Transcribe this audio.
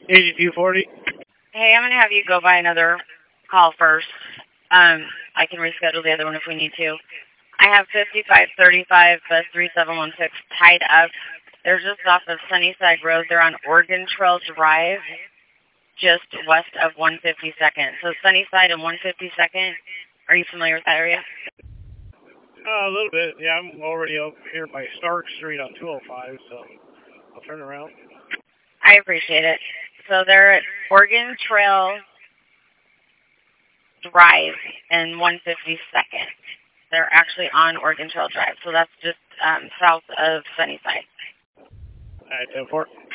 8240. Hey, I'm going to have you go by another call first. I can reschedule the other one if we need to. I have 5535 bus 3716 tied up. They're just off of Sunnyside Road. They're on Oregon Trail Drive, just west of 152nd. So Sunnyside and 152nd. Are you familiar with that area? A little bit. Yeah, I'm already up here by Stark Street on 205, so I'll turn around. I appreciate it. So they're at Oregon Trail Drive and 152nd. They're actually on Oregon Trail Drive, so that's just south of Sunnyside. All right, 10-4.